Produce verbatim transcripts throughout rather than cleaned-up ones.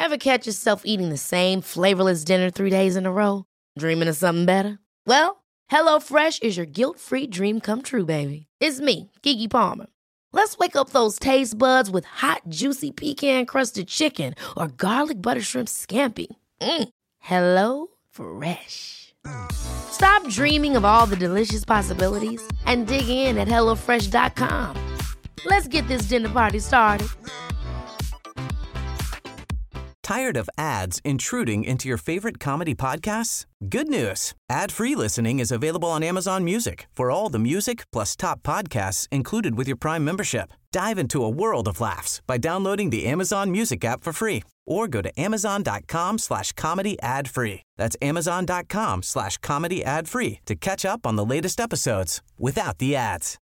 Ever catch yourself eating the same flavorless dinner three days in a row? Dreaming of something better? Well, HelloFresh is your guilt-free dream come true, baby. It's me, Keke Palmer. Let's wake up those taste buds with hot, juicy pecan-crusted chicken or garlic butter shrimp scampi. Mm. Hello Fresh. Stop dreaming of all the delicious possibilities and dig in at hello fresh dot com. Let's get this dinner party started. Tired of ads intruding into your favorite comedy podcasts? Good news. Ad-free listening is available on Amazon Music for all the music plus top podcasts included with your Prime membership. Dive into a world of laughs by downloading the Amazon Music app for free or go to amazon.com slash comedy ad free. That's amazon.com slash comedy ad free to catch up on the latest episodes without the ads.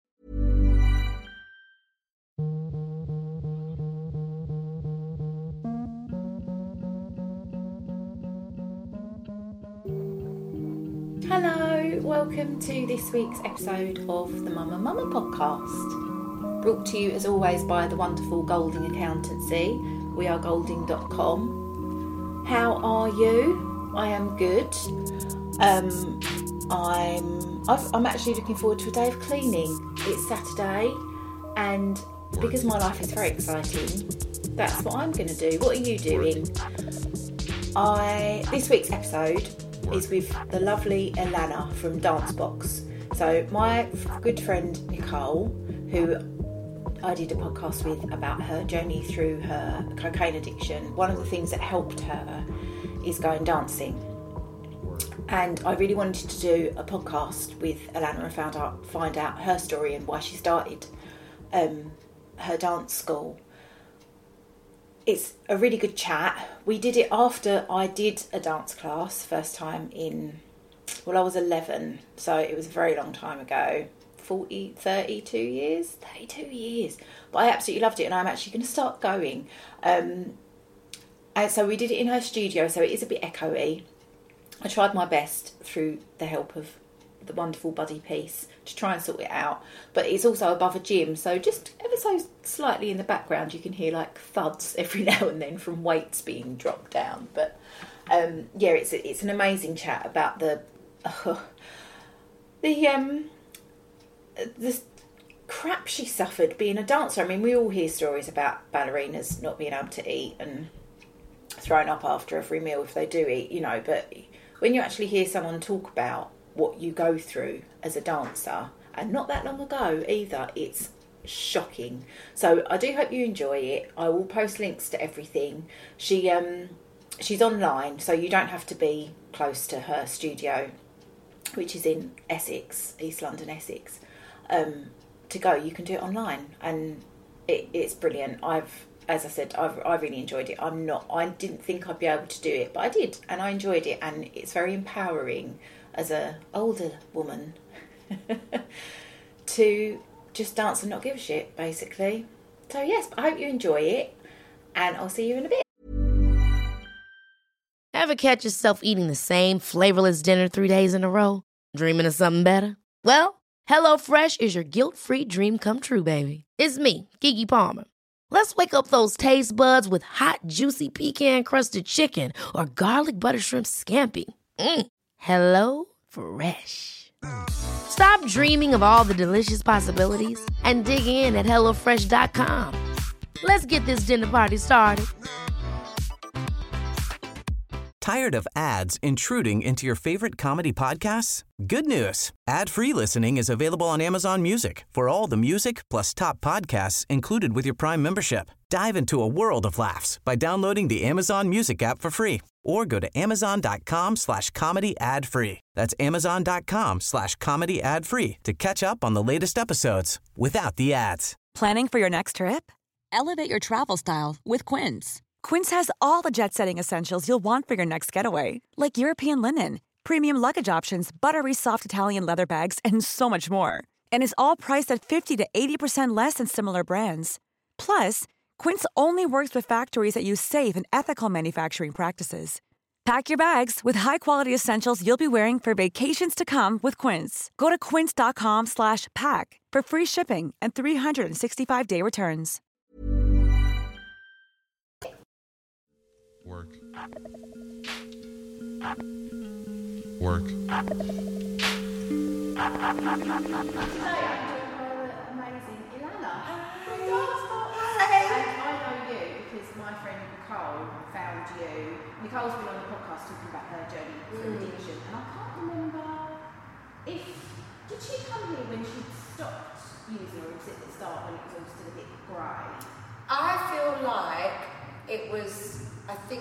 Hello, welcome to this week's episode of the Mama Mama podcast. Brought to you as always by the wonderful Golding Accountancy. We are golding dot com. How are you? I am good. Um, I'm I've, I'm actually looking forward to a day of cleaning. It's Saturday, and because my life is very exciting, that's what I'm going to do. What are you doing? I this week's episode is with the lovely Alana from Dancebox. So my good friend Nicole, who I did a podcast with about her journey through her cocaine addiction, one of the things that helped her is going dancing. And I really wanted to do a podcast with Alana and found out, find out her story and why she started um, her dance school. It's a really good chat. We did it after I did a dance class first time in, well, I was eleven, so it was a very long time ago. forty, thirty-two years? thirty-two years. But I absolutely loved it, and I'm actually going to start going. Um, and so we did it in her studio, so it is a bit echoey. I tried my best through the help of the wonderful Buddy Peace to try and sort it out, but it's also above a gym, so just ever so slightly in the background you can hear like thuds every now and then from weights being dropped down. But um, yeah, it's it's an amazing chat about the uh, the um the crap she suffered being a dancer. I mean, we all hear stories about ballerinas not being able to eat and thrown up after every meal if they do eat, you know, but when you actually hear someone talk about what you go through as a dancer, and not that long ago either, it's shocking. So I do hope you enjoy it. I will post links to everything. She um she's online, so you don't have to be close to her studio, which is in Essex, East London, Essex, um to go. You can do it online, and it, it's brilliant. I've As I said, I've, I really enjoyed it. I'm not, I didn't think I'd be able to do it, but I did, and I enjoyed it, and it's very empowering as a older woman to just dance and not give a shit, basically. So yes, I hope you enjoy it, and I'll see you in a bit. Ever catch yourself eating the same flavorless dinner three days in a row? Dreaming of something better? Well, HelloFresh is your guilt-free dream come true, baby. It's me, Keke Palmer. Let's wake up those taste buds with hot, juicy pecan-crusted chicken or garlic butter shrimp scampi. Mm. Hello Fresh. Stop dreaming of all the delicious possibilities and dig in at hello fresh dot com. Let's get this dinner party started. Tired of ads intruding into your favorite comedy podcasts? Good news. Ad-free listening is available on Amazon Music for all the music plus top podcasts included with your Prime membership. Dive into a world of laughs by downloading the Amazon Music app for free or go to amazon.com slash comedy ad free. That's amazon.com slash comedy ad free to catch up on the latest episodes without the ads. Planning for your next trip? Elevate your travel style with Quince. Quince has all the jet-setting essentials you'll want for your next getaway, like European linen, premium luggage options, buttery soft Italian leather bags, and so much more. And is all priced at fifty to eighty percent less than similar brands. Plus, Quince only works with factories that use safe and ethical manufacturing practices. Pack your bags with high-quality essentials you'll be wearing for vacations to come with Quince. Go to quince.com slash pack for free shipping and three sixty-five day returns. Work. Today I'm joined by the amazing Ilana. Hey! And I know you because my friend Nicole found you. Nicole's been on the podcast talking about her journey through Mm. addiction, and I can't remember if did she come here when she stopped using, or was it at the start when it was all still a bit grey? I feel like it was, I think,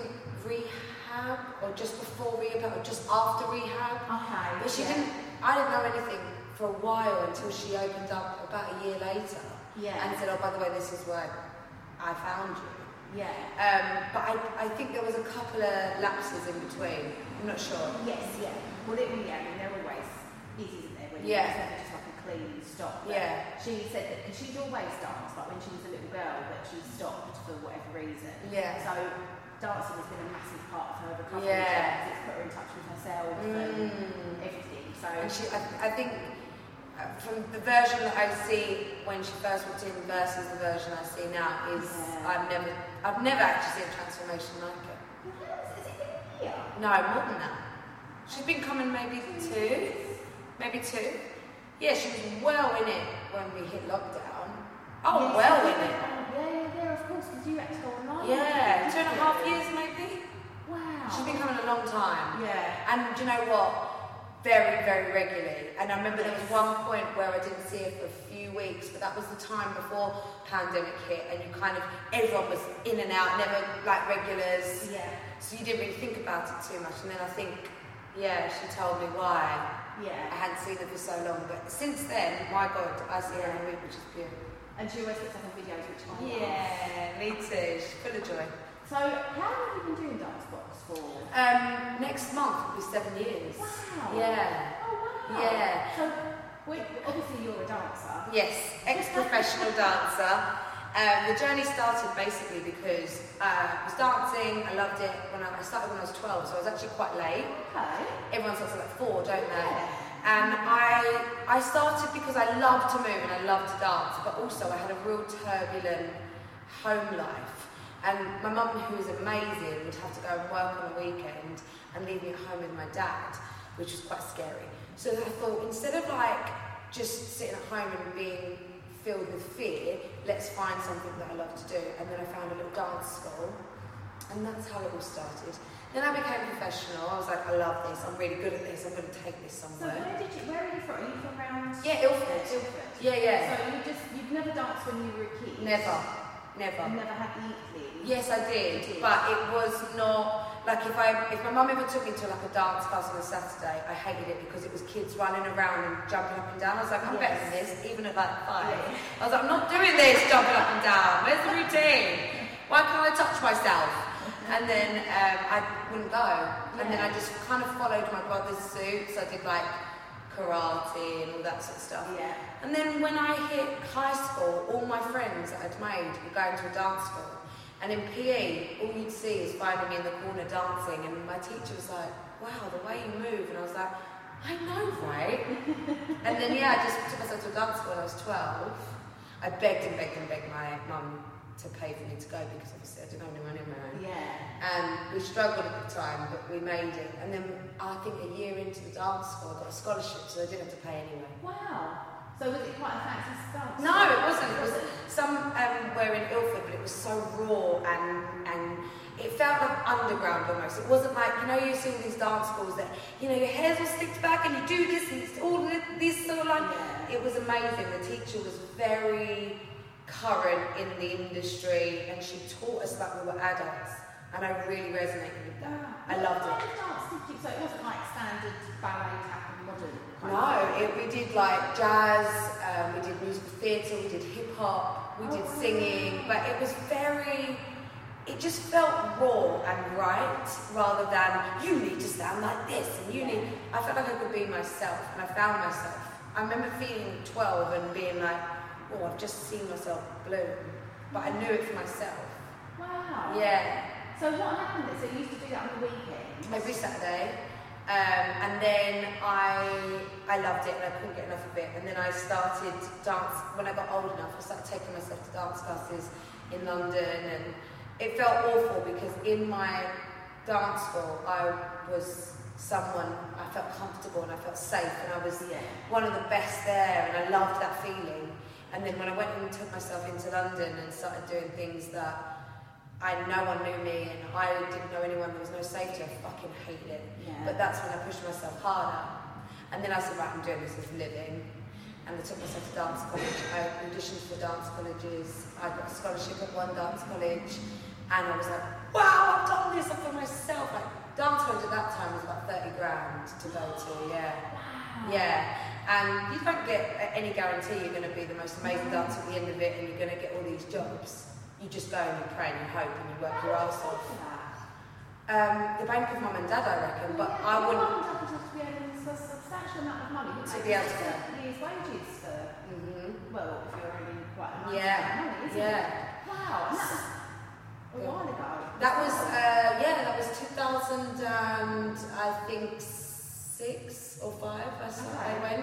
rehab, or just before rehab, or just after rehab. Okay. But she yeah. didn't, I didn't know anything for a while until she opened up about a year later. Yeah. And said, oh, by the way, this is where I found you. Yeah. Um, but I, I think there was a couple of lapses in between. I'm not sure. Yes, yeah. Well, it, yeah, I mean, they're always easy, isn't they? When Yeah. It's never just like a clean stop. But Yeah. She said that, because she's always danced, like when she was a little girl, but she stopped for whatever reason. Yeah. So dancing has been a massive part of her recovery. Yeah. Because it's put her in touch with herself Mm. and everything. So And she, I, I think uh, from the version that I see when she first walked in versus the version I see now is Yeah. I've never, I've never actually seen a transformation like it. has it been here? No, more than that. She's been coming maybe two, maybe two. Yeah, she was well in it when we hit lockdown. Oh, Yes, well you in went it. on- Yeah, yeah, of course, because you had to go online. Yeah, two and a didn't half you? years maybe. Wow. She's been coming a long time. Yeah. And do you know what? Very, very regularly. And I remember there was one point where I didn't see her for a few weeks, but that was the time before pandemic hit, and you kind of, everyone was in and out, never like regulars. Yeah. So you didn't really think about it too much. And then I think, yeah, she told me why I Yeah. hadn't seen her for so long. But since then, my God, I see her every week, which is beautiful. And she always puts up on videos, which I love. Yeah, me too. She's full of joy. So, how long have you been doing Dance Box for? Um, next month will be seven years. Wow. Yeah. Oh, wow. Yeah. So, wait, obviously you're a dancer. Yes, ex-professional dancer. Um, the journey started basically because uh, I was dancing, I loved it. When I, I started when I was twelve, so I was actually quite late. Okay. Everyone starts at like four, don't they? Yeah. And I I started because I love to move and I love to dance, but also I had a real turbulent home life. And my mum, who was amazing, would have to go and work on the weekend and leave me at home with my dad, which was quite scary. So I thought, instead of like just sitting at home and being filled with fear, let's find something that I love to do. And then I found a little dance school, and that's how it all started. Then I became professional. I was like, I love this, I'm really good at this, I'm going to take this So, somewhere. where did you, where are you from? Are you from around? Yeah, Ilford. Ilford. Yeah, yeah. So, you just, you've never danced when you were a kid? Never, never. You never had the inkling? Yes, I did, You did. but it was not like if I if my mum ever took me to like a dance class on a Saturday, I hated it because it was kids running around and jumping up and down. I was like, I'm better than this, even at like five. Yeah. I was like, I'm not doing this, jumping up and down. Where's the routine? Why can't I touch myself? And then um, I wouldn't go, and then I just kind of followed my brother's suits. I did like karate and all that sort of stuff. Yeah. And then when I hit high school, all my friends that I'd made were going to a dance school. And in P E, all you'd see is finding me in the corner dancing, and my teacher was like, wow, the way you move. And I was like, I know, right? And then, yeah, I just took myself to a dance school when I was twelve. I begged and begged and begged my mum to pay for me to go because obviously I didn't have any money on my own. Yeah. And we struggled at the time, but we made it. And then I think a year into the dance school, I got a scholarship, so I didn't have to pay anyway. Wow. So was it quite a fancy dance? No, it wasn't. It was some um, were in Ilford, but it was so raw and and it felt like underground almost. It wasn't like, you know, you see all these dance schools that, you know, your hair's all slicked back and you do this and it's all this sort of like. Yeah. It was amazing. The teacher was very current in the industry, and she taught us like we were adults, and I really resonated with that. I loved What it. kind of dance did you, so it wasn't like standard ballet, tap and modern? kind No, of- it, we did like jazz, um, we did musical theatre, we did hip hop, we did Oh, singing, wow. but it was very, it just felt raw and right, rather than you need to sound like this and you need, I felt like I could be myself, and I found myself. I remember feeling twelve and being like, oh, I've just seen myself bloom, but I knew it for myself. Wow. Yeah, So what happened then? So you used to do that on the weekend? every Saturday. Um, and then I I loved it and I couldn't get enough of it. And then I started dance, when I got old enough, I started taking myself to dance classes in London, and it felt awful because in my dance school, I was someone, I felt comfortable and I felt safe, and I was yeah. one of the best there, and I loved that feeling. And then when I went and took myself into London and started doing things that I no one knew me and I didn't know anyone, there was no safety, I fucking hated it. Yeah. But that's when I pushed myself harder. And then I said, right, I'm doing this as a living. And I took myself to dance college. I auditioned for dance colleges. I got a scholarship at one dance college. And I was like, wow, I've done this for myself. Like, dance college at that time was about thirty grand to go to, yeah. Wow. Yeah. And you don't get any guarantee you're going to be the most amazing dancer at the end of it and you're going to get all these jobs. You just go and you pray and you hope and you work your ass off. Um, the bank of mum and dad, I reckon, but I wouldn't. Mum and dad would have to be earning a substantial amount of money to be able to go. Year's wages for, mm-hmm. well, if you're earning quite a nice yeah. amount of money, isn't yeah. it? Wow, and that was a while ago. That was, uh, yeah, that was two thousand and I think six or five, I okay. I went.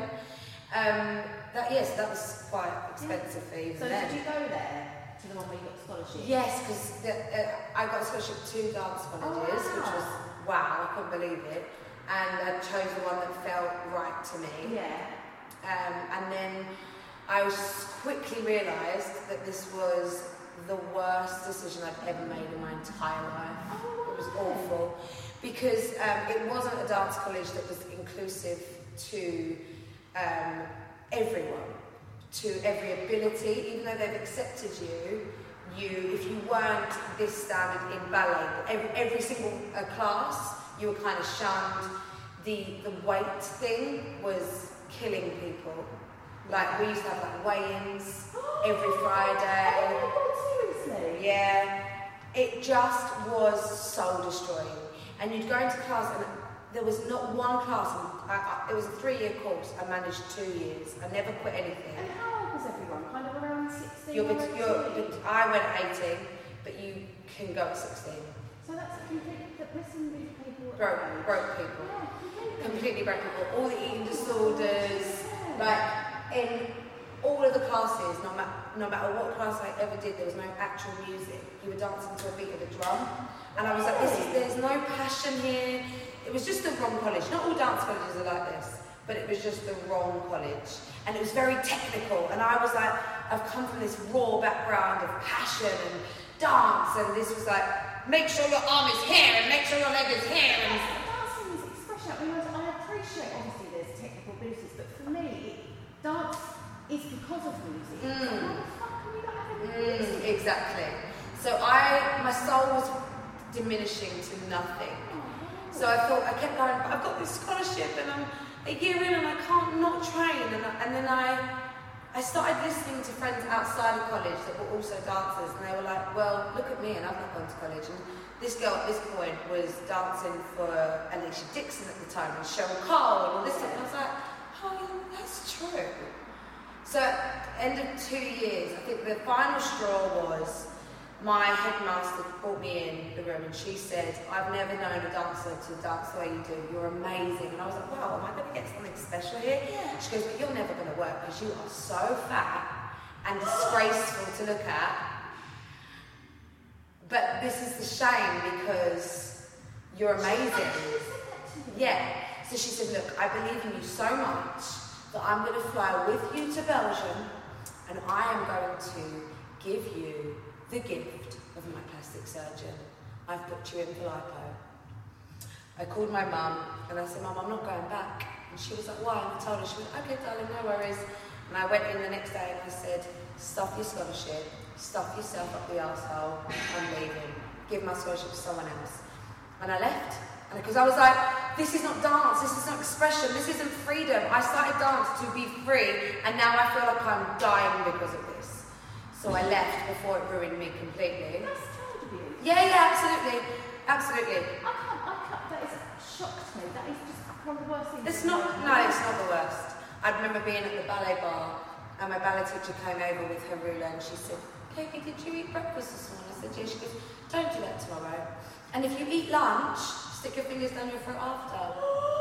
Um, that, yes, that was quite expensive for even So then. did you go there? To the one where you got the scholarship? Yes, because uh, I got a scholarship to dance colleges, oh, wow. which was, wow, I couldn't believe it. And I chose the one that felt right to me. Yeah. Um, and then I was quickly realised that this was the worst decision I'd ever made in my entire life. Oh, it was awful. Because um, it wasn't a dance college that was inclusive to um, everyone. To every ability, even though they've accepted you, you if you weren't this standard in ballet, every, every single uh, class, you were kind of shunned. The the weight thing was killing people. Like we used to have like weigh-ins every Friday. Oh, seriously? Yeah. It just was soul destroying. And you'd go into class and there was not one class, and I, I, it was a three-year course. I managed two years. I never quit anything. And how old was everyone? Kind of around sixteen? You're, you're, I went at eighteen, but you can go at sixteen. So that's a complete, that missing with people. Broke, broke people. Yeah, completely. Completely broke people. All the eating disorders, yeah. like in all of the classes, no, ma- no matter what class I ever did, there was no actual music. You were dancing to a beat of a drum. And I was like, this is, there's no passion here. It was just the wrong college. Not all dance colleges are like this, but it was just the wrong college. And it was very technical. And I was like, I've come from this raw background of passion and dance. And this was like, make sure your arm is here and make sure your leg is here. And dancing is expression. I mean, I appreciate obviously there's technical abilities, but for me, dance is because of music. Mm. So how the fuck can you not have any mm, music? Exactly. So I, my soul was diminishing to nothing. So I thought, I kept going, I've got this scholarship and I'm a year in and I can't not train. And, I, and then I I started listening to friends outside of college that were also dancers, and they were like, well, look at me, and I've not gone to college. And this girl at this point was dancing for Alicia Dixon at the time, and Cheryl Cole, and all this stuff. And I was like, oh yeah, that's true. So at the end of two years, I think the final straw was my headmaster brought me in the room and she said, I've never known a dancer to dance the way you do. You're amazing. And I was like, wow, am I going to get something special here? Yeah. She goes, but you're never going to work because you are so fat and disgraceful to look at. But this is the shame because you're amazing. Yeah. So she said, look, I believe in you so much that I'm going to fly with you to Belgium and I am going to give you the gift of my plastic surgeon. I've booked you in for lipo. I called my mum and I said, Mum, I'm not going back. And she was like, why? And I told her, she was like, okay, darling, no worries. And I went in the next day and I said, stuff your scholarship, stuff yourself up the arsehole, I'm leaving. Give my scholarship to someone else. And I left. And because I was like, this is not dance, this is not expression, this isn't freedom. I started dance to be free and now I feel like I'm dying because of this. So I left before it ruined me completely. That's kind of you. Yeah, yeah, absolutely. Absolutely. I can't, I can't, that is shocked me. That is just one of the worst things. It's not, no, it's not the worst. I remember being at the ballet bar and my ballet teacher came over with her ruler and she said, Katie, did you eat breakfast this morning? I said, yeah. She goes, don't do that tomorrow. And if you eat lunch, stick your fingers down your throat after.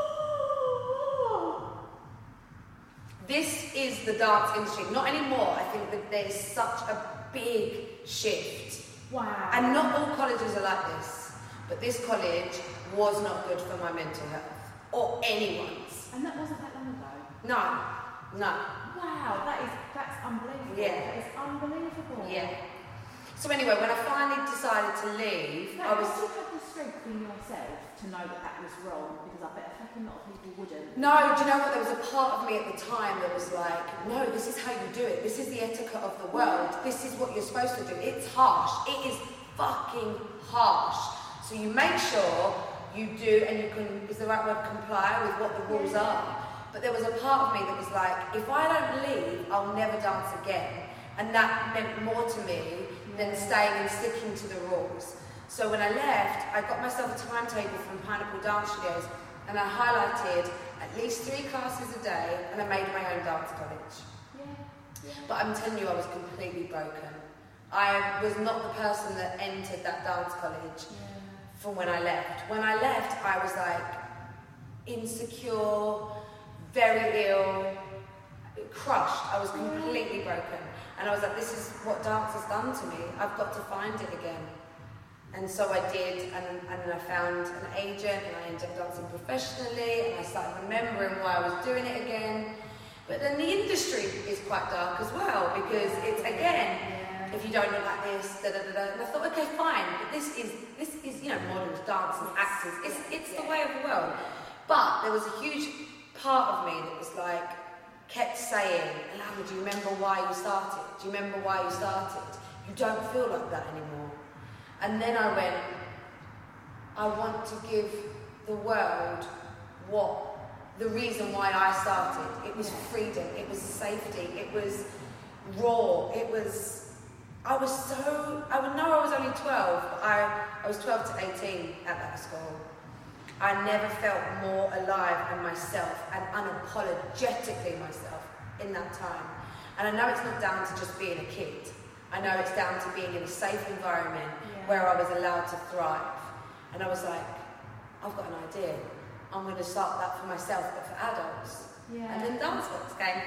This is the dance industry. Not anymore. I think that there's such a big shift. Wow. And not all colleges are like this. But this college was not good for my mental health, or anyone's. And that wasn't that long ago? No, no. Wow, that is, that's unbelievable. Yeah. That is unbelievable. Yeah. So anyway, when I finally decided to leave, no, I was... Did you have the strength in yourself to know that that was wrong? Because I bet a fucking lot of people wouldn't. No, do you know what? There was a part of me at the time that was like, no, this is how you do it. This is the etiquette of the world. This is what you're supposed to do. It's harsh. It is fucking harsh. So you make sure you do, and you can, is the right word, comply with what the rules are. But there was a part of me that was like, if I don't leave, I'll never dance again. And that meant more to me than staying and sticking to the rules. So when I left, I got myself a timetable from Pineapple Dance Studios, and I highlighted at least three classes a day, and I made my own dance college. Yeah. Yeah. But I'm telling you, I was completely broken. I was not the person that entered that dance college yeah. from when I left. When I left, I was like insecure, very ill, crushed. I was completely broken. And I was like, this is what dance has done to me. I've got to find it again. And so I did, and, and then I found an agent, and I ended up dancing professionally, and I started remembering why I was doing it again. But then the industry is quite dark as well, because it's, again, yeah. if you don't look like this, da da da da. And I thought, okay, fine, but this is, this is you know, models, dancers, actors, it's, it's the way of the world. But there was a huge part of me that was like, kept saying, Alama, do you remember why you started? Do you remember why you started? You don't feel like that anymore. And then I went, I want to give the world what, the reason why I started. It was freedom, it was safety, it was raw, it was, I was so, I would know I was only twelve, but I, I was twelve to eighteen at that school. I never felt more alive and myself and unapologetically myself in that time. And I know it's not down to just being a kid. I know it's down to being in a safe environment yeah. where I was allowed to thrive. And I was like, I've got an idea. I'm going to start that for myself, but for adults. Yeah. And then dance box came.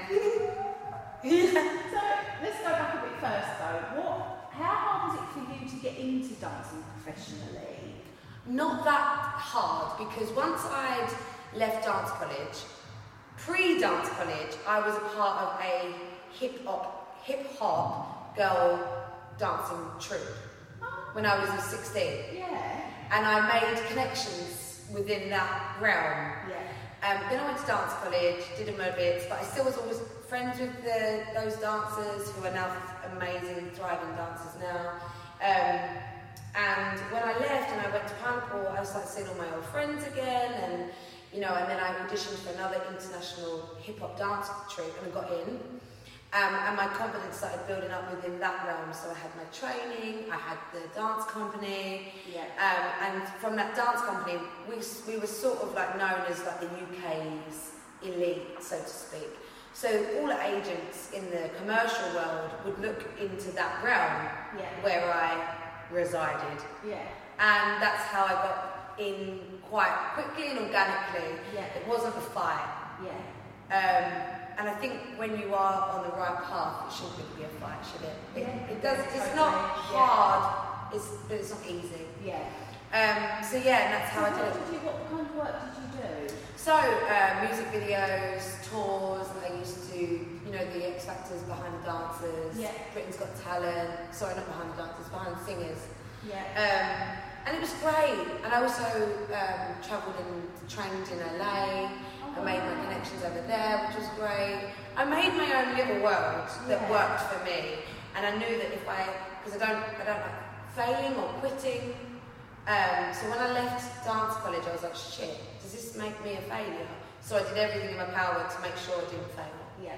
yeah. So let's go back a bit first though. What? How hard was it for you to get into dancing professionally? Not that hard, because once I'd left dance college, pre-dance college, I was a part of a hip-hop, hip-hop girl dancing troupe when I was sixteen. Yeah. And I made connections within that realm. Yeah. Um, then I went to dance college, did a my bits, but I still was always friends with the, those dancers who are now amazing, thriving dancers now. Um, And when I left and I went to Pineapple, I started seeing all my old friends again, and you know, and then I auditioned for another international hip hop dance troupe, and I got in. Um, and my confidence started building up within that realm. So I had my training, I had the dance company, yeah. um, and from that dance company, we we were sort of like known as like the U K's elite, so to speak. So all the agents in the commercial world would look into that realm yeah. where I resided. Yeah. And that's how I got in quite quickly and organically. Yeah. It wasn't a fight. Yeah. Um, and I think when you are on the right path, it shouldn't really be a fight, should it? It, yeah. it does. It's totally. not hard. Yeah. It's but it's not easy. Yeah. Um, so yeah, and that's how so I did what it. Did you, what kind of work did you do? So uh, music videos, tours. I used to, you know, the X Factors, behind the dancers. Yeah. Britain's Got Talent. Sorry, not behind the dancers, behind the singers. Yeah. Um, and it was great. And I also um, travelled and trained in L A. Oh, I made my connections over there, which was great. I made my own little world that yeah. worked for me. And I knew that if I, because I don't, I don't like failing or quitting. Um, so when I left dance college, I was like, shit, does this make me a failure? So I did everything in my power to make sure I didn't fail. Yeah.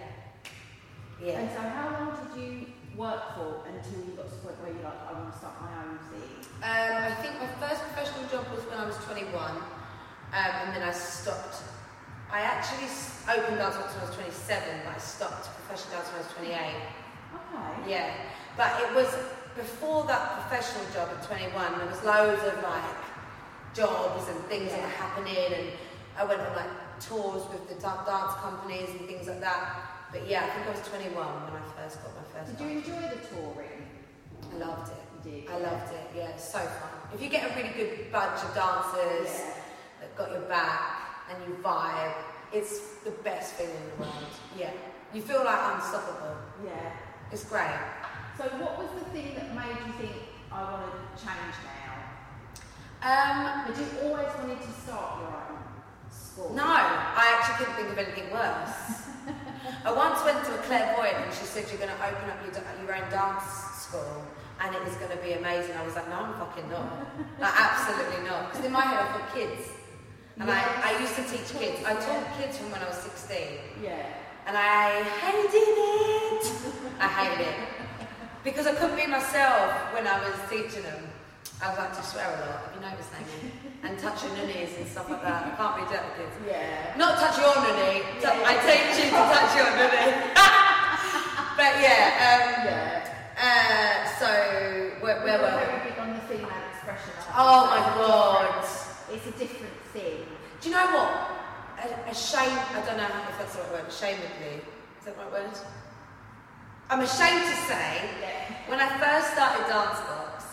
Yeah. And so how long did you work for until you got to the point where you're like, I want to start my own thing? Um, I think my first professional job was when I was twenty-one, um, and then I stopped. I actually opened dance when I was twenty-seven, but I stopped professional dance when I was twenty-eight. Okay. Yeah, but it was before that professional job at twenty-one. There was loads of like jobs and things yeah. that were happening, and I went on like tours with the dance companies and things like that. But yeah, I think I was twenty-one when I first got my first. Did you enjoy the touring? I loved it. You did. I loved it. Yeah, it's so fun. If you get a really good bunch of dancers yeah. that got your back and you vibe, it's the best feeling in the world. Yeah. You feel like unstoppable. Yeah. It's great. So what was the thing that made you think, I want to change now? Um, Had you always wanted to start your own school? No, I actually couldn't think of anything worse. I once went to a clairvoyant and she said, you're going to open up your, your own dance school and it is going to be amazing. I was like, no, I'm fucking not. Like, absolutely not. Because in my head, I've got kids. And yes. I, I used to teach kids. I taught kids from when I was sixteen. Yeah. And I hated it. I hated it. Because I couldn't be myself when I was teaching them. I was like to swear a lot, have you noticed, Amy? And touch your nunnies and stuff like that. I can't be dealt with kids. Yeah. Not touch your nunnie. Yeah, yeah. I teach you to touch your nunnie. But yeah, um, yeah. Uh, so, where, where were we? Very big on the female expression. Oh my god. It's a different thing. Do you know what? A, a shame, I don't know if that's the right word, ashamedly. Is that the right word? I'm ashamed to say, yeah. when I first started Dancebox,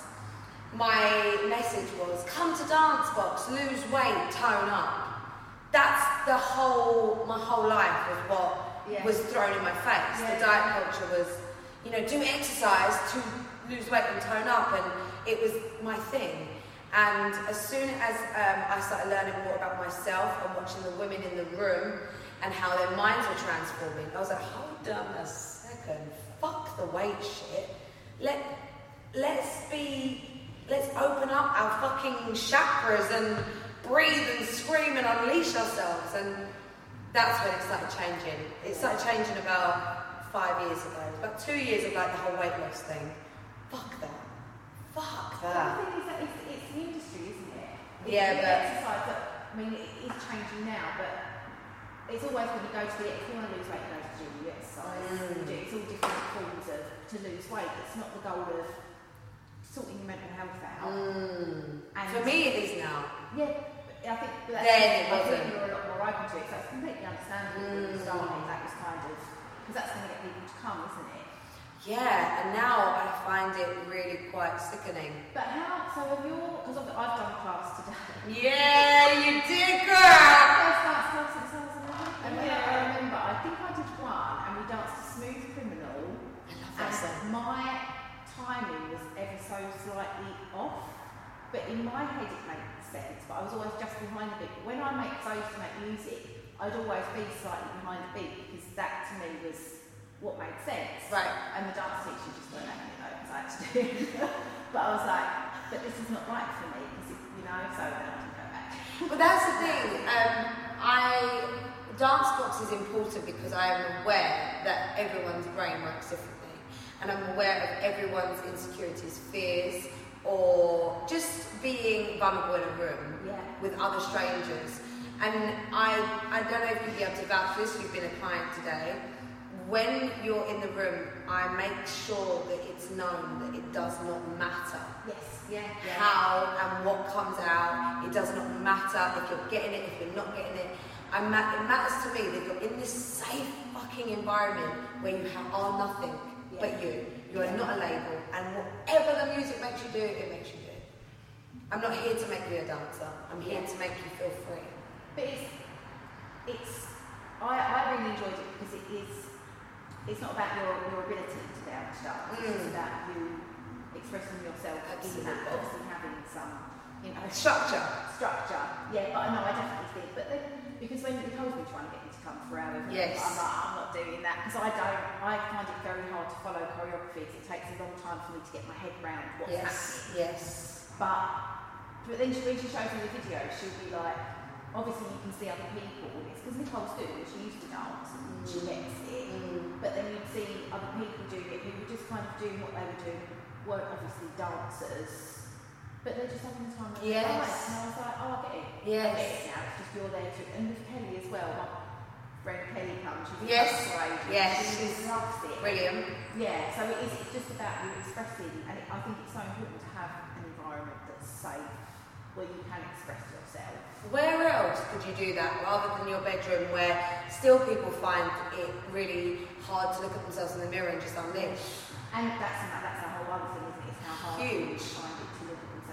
my message was, come to Dancebox, lose weight, tone up. That's the whole, my whole life was what yeah. was thrown in my face. Yeah. The diet culture was, you know, do exercise to lose weight and tone up, and it was my thing. And as soon as um, I started learning more about myself and watching the women in the room and how their minds were transforming, I was like, hold on a second, fuck the weight shit. Let, let's be, let's open up our fucking chakras and breathe and scream and unleash ourselves. And that's when it started changing. It started changing about five years ago. About two years of like the whole weight loss thing. Fuck that. Fuck that. The thing is that it's, it's the industry, isn't it? It's Yeah, the but exercise that, I mean, it is changing now, but it's always when you go to the, if you want to lose weight, you go to the gym, you exercise. Mm. You do, it's all different forms of to lose weight. It's not the goal of sorting your mental health out. Mm. And for me, it is now. Yeah, I think that's, Then it I wasn't. think you're a lot more open to it, so it's completely understandable when you Mm. started. That was kind of because that's going to get people to come, isn't it? Yeah, and now I find it really quite sickening. But how, so have you, because I've, I've done a class today. Yeah, you did, girl! First dance class since I was eleven. And when I, I remember, I think I did one, and we danced a Smooth Criminal. I love that And song. my timing was ever so slightly off. But in my head it made sense, but I was always just behind the beat. But when I make, because I used to make music, I'd always be slightly behind the beat, because that to me was what made sense. Right. And the dance teacher just went at me, though, because I had to do it. But I was like, but this is not right for me, because, you know, so then I didn't go back. But that's the thing. Um, I Dancebox is important because I am aware that everyone's brain works differently, and I'm aware of everyone's insecurities, fears, or just being vulnerable in a room Yeah. with other strangers. And I, I don't know if you'd be able to vouch for this. You've been a client today. When you're in the room, I make sure that it's known that it does not matter. Yes, yeah, yeah. How and what comes out. It does not matter if you're getting it, if you're not getting it. I ma- it matters to me that you're in this safe fucking environment where you have, are nothing Yeah. but you. You are not a label, and whatever the music makes you do, it makes you do. I'm not here to make you a dancer. I'm here Yeah. to make you feel free. But it's, it's, I, I really enjoyed it because it is, it's not about your, your ability to dance, mm. It's about you expressing yourself Absolutely. in that, but obviously having some, you know, Structure. Structure, yeah, but no, I definitely think, but then, because when Nicole's been trying to get me to come for hours, Yes. I'm like, I'm not doing that, because I don't, I find it very hard to follow choreography, because it takes a long time for me to get my head round what's Yes, happening. yes. But, but then she, when she shows me the video, she'll be like, obviously you can see other people, it's because Nicole's doing it, she used to dance and mm. she gets it, mm. but then you'd see other people doing it who were just kind of doing what they were doing, weren't obviously dancers, but they're just having the time of their Yes. life. And I was like, oh, I get it. Yes. I get it now, it's just you're there to, and with Kelly as well, my friend Kelly comes, she's Yes. great, Yes. she loves it. Brilliant. Yeah, so it is, it's just about you expressing, and it, I think it's so important to have an environment that's safe, where you can express yourself. Where else could you do that rather than your bedroom, where still people find it really hard to look at themselves in the mirror and just unleash? And that's that's a whole other thing, isn't it? It's how hard Huge. people find it to look at themselves in the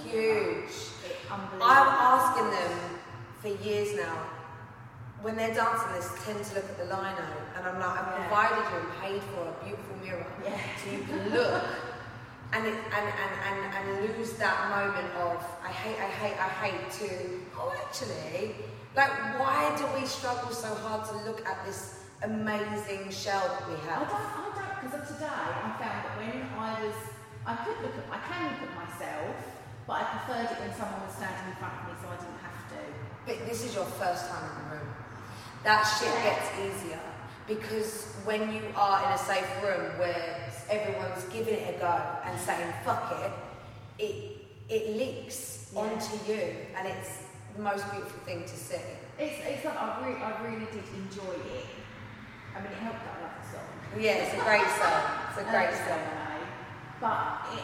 huge. Unbelievable. I'm asking them for years now. When they're dancing, they tend to look at the lino, and I'm like, I've Yeah. provided you and paid for a beautiful mirror, Yeah. so you can look and, it, and, and, and and lose that moment of I hate, I hate, I hate. To oh, actually, like, why do we struggle so hard to look at this amazing shell that we I have? don't, I don't, because of today, I found that when I was, I could look at, I can look at myself, but I preferred it when someone was standing in front of me, so I didn't have to. But this is your first time in the room. That shit Yeah. gets easier because when you are in a safe room where everyone's giving it a go and saying fuck it, it it leaks Yeah. onto you, and it's the most beautiful thing to see. It's, it's like I really, I really did enjoy it. I mean, it helped that I love the song. Yeah, it's a great song. It's a great Um, song. But it,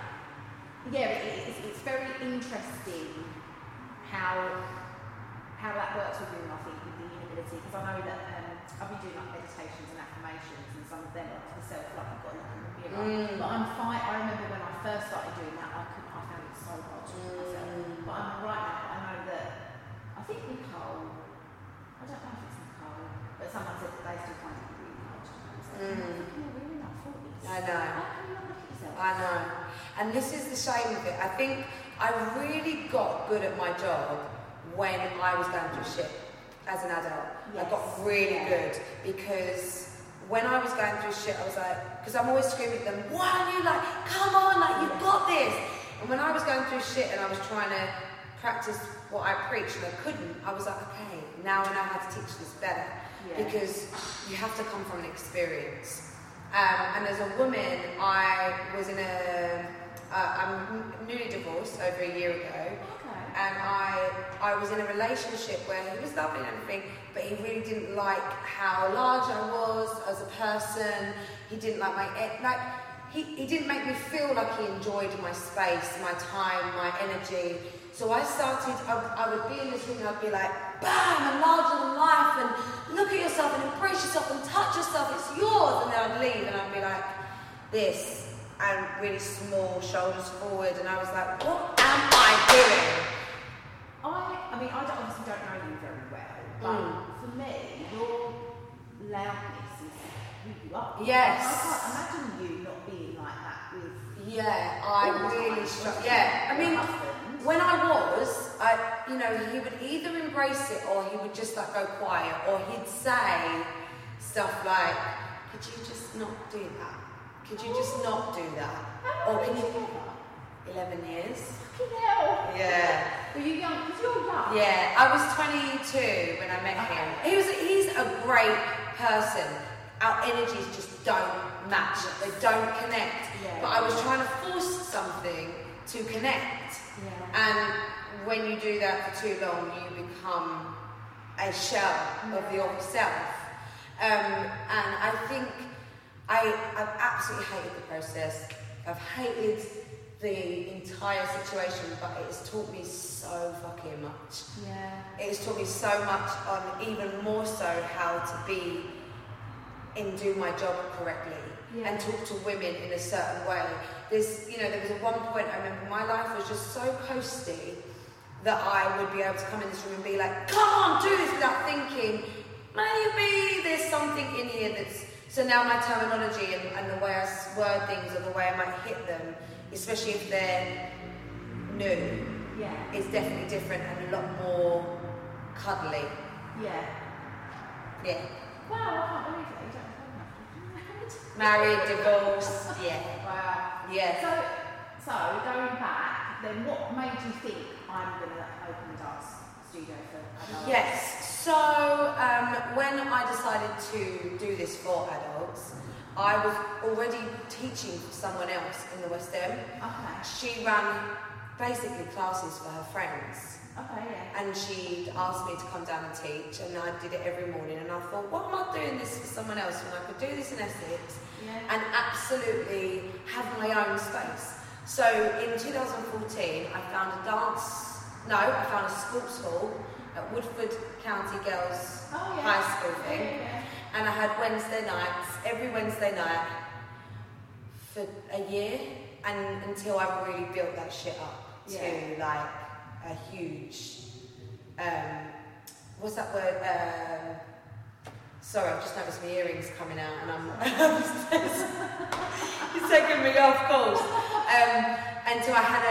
yeah, it, it's, it's very interesting how how that works with you, I think, with the inability. Because I know that um, I've been doing like meditations and affirmations, and some of them are to the self, like you've got to look in the mirror. Mm. But I'm fine. I remember when I first started doing that, I couldn't. I found it so hard to look at myself. But I'm right now. I know that. I think Nicole. I don't know if it's Nicole, but someone said that they still find it really hard to look at themselves. Mm. I think you're really not forties. I know. How can you not look at yourself? I know. And this is the shame of it. I think I really got good at my job when I was going through shit as an adult. I got Yes. really Yeah. good because when I was going through shit, I was like, because I'm always screaming at them, why are you like, come on, like, you've got this. And when I was going through shit and I was trying to practice what I preach and I couldn't, I was like, okay, now I know how to teach this better. Yeah. Because you have to come from an experience. Um, and as a woman, I was in a, uh, I'm newly divorced over a year ago. Okay. And I I was in a relationship where he was lovely and everything, but he really didn't like how large I was as a person. He didn't like my, like, he, he didn't make me feel like he enjoyed my space, my time, my energy. So I started, I, I would be in this room and I'd be like, bam, and larger than life, and look at yourself and embrace yourself and touch yourself, it's yours. And then I'd leave and I'd be like, this, and really small, shoulders forward, and I was like, what am I doing? I, I mean, I don't, obviously don't know you very well, but Mm. for me, your loudness is who you are. Yes. I can't imagine you not being like that with. Yeah, I all the really time. struggle. Yeah, I Your mean, husband. when I was, I, you know, he would either embrace it or he would just like go quiet, or he'd say stuff like, "Could you just not do that? Could you just not do that?" How Or long can were you? you together? Eleven years. Fucking hell. Yeah. Were you young? Because you're young. Yeah, I was twenty-two when I met him. He was, he's a great person. Our energies just don't match. They don't connect. Yeah. But I was trying to force something to connect. Yeah. And when you do that for too long, you become a shell of yourself. Um, and I think I, I've absolutely hated the process. I've hated the entire situation, but it has taught me so fucking much. Yeah. It has taught me so much on even more so how to be and do my job correctly Yeah. and talk to women in a certain way. There's, you know, there was at one point I remember my life was just so coasty that I would be able to come in this room and be like, come on, do this, without thinking, maybe there's something in here that's, so now my terminology and, and the way I s- word things or the way I might hit them, especially if they're new, Yeah. is definitely different and a lot more cuddly. Yeah. Yeah. Wow, I can't believe that you don't have Married, divorced, yeah. Wow. Yeah. So, so going back, then what made you think I'm going to open a dance studio for adults? Yes. So um, when I decided to do this for adults, I was already teaching for someone else in the West End. Okay. She ran basically classes for her friends. Okay, yeah. And she'd asked me to come down and teach, and I did it every morning. And I thought, what am I doing this for someone else when I could do this in Essex Yeah. and absolutely have my own space? So in two thousand fourteen, I found a dance, no, I found a sports hall at Woodford County Girls Oh, yeah. High School thing. Yeah, yeah. And I had Wednesday nights, every Wednesday night for a year, and until I really built that shit up. to yeah. like a huge, um, what's that word? Um, sorry, I've just noticed my earrings coming out and I'm, it's taking me off course. Um, and so I had